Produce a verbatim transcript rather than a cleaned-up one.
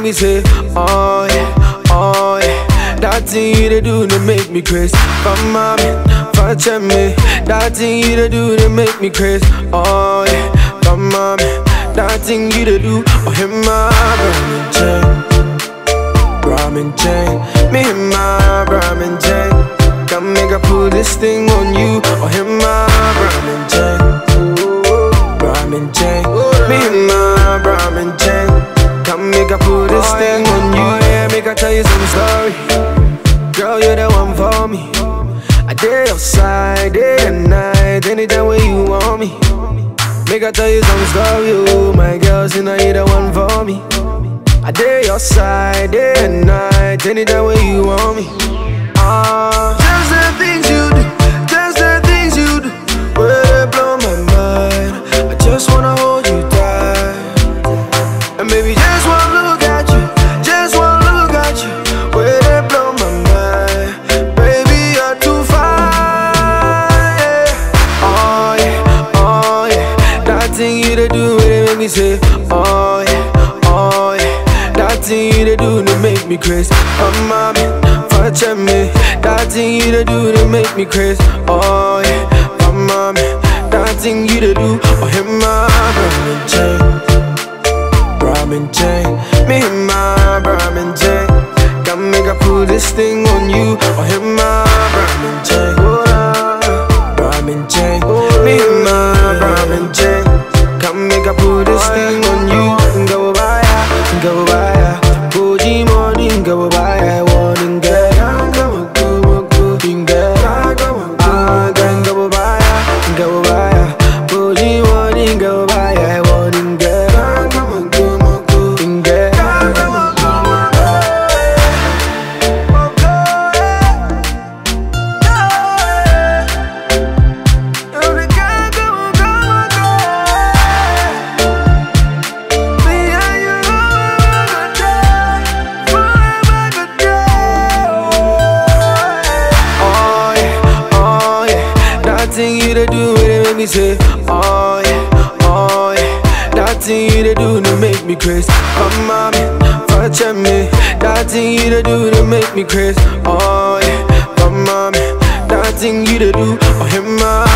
me say, oh yeah, oh yeah. That thing you to do to make me crazy. Come on, fetch me. That thing you to do to make me crazy. Oh yeah, come on, that thing you to do. Oh, him my Brahmin chain, Brahmin chain. Me him my Brahmin chain. Come make I put this thing on you. Oh, him my Brahmin chain, Brahmin chain. Me him my Brahmin chain. Come make I put this oh, thing yeah, on you. Oh, yeah, make I tell you some story. Girl, you're the one for me. I did your side, day and night, anytime when you want me. Make I tell you some story, oh my girl, you know you're the one for me. I did your side, day and night, anytime when you want me. Ah, uh, just the things you do, just the things you do, where they blow my mind. I just wanna hold you tight, and baby, just one look at you, just one look at you, where they blow my mind. Baby, you're too fine, yeah. Oh yeah, oh yeah. That thing you to do, it make me say, oh yeah, oh yeah. That thing you to do to make me crazy. Come on, fetch me. That thing you to do to make me crazy. Oh yeah, come on, that thing you to do. Oh, him my Brahmin chain, Brahmin chain. Me him my Brahmin chain. Come make I put this thing on you. Oh, him my Brahmin chain, Brahmin chain. Me him my Brahmin chain. Come make I put this thing on you. Go by ya, go by ya. Goji morning, go by ya. Warning girl, go go go, ding girl. Ah, gang go by ya, go by ya. Goji morning, go by ya. Warning girl, go go go, ding girl. Thing you to do, it make me say, oh yeah, oh yeah. That thing you to do to make me crazy. Come on, fetch me. That thing you to do to make me crazy. Oh yeah, come on, that thing you to do. Oh, him my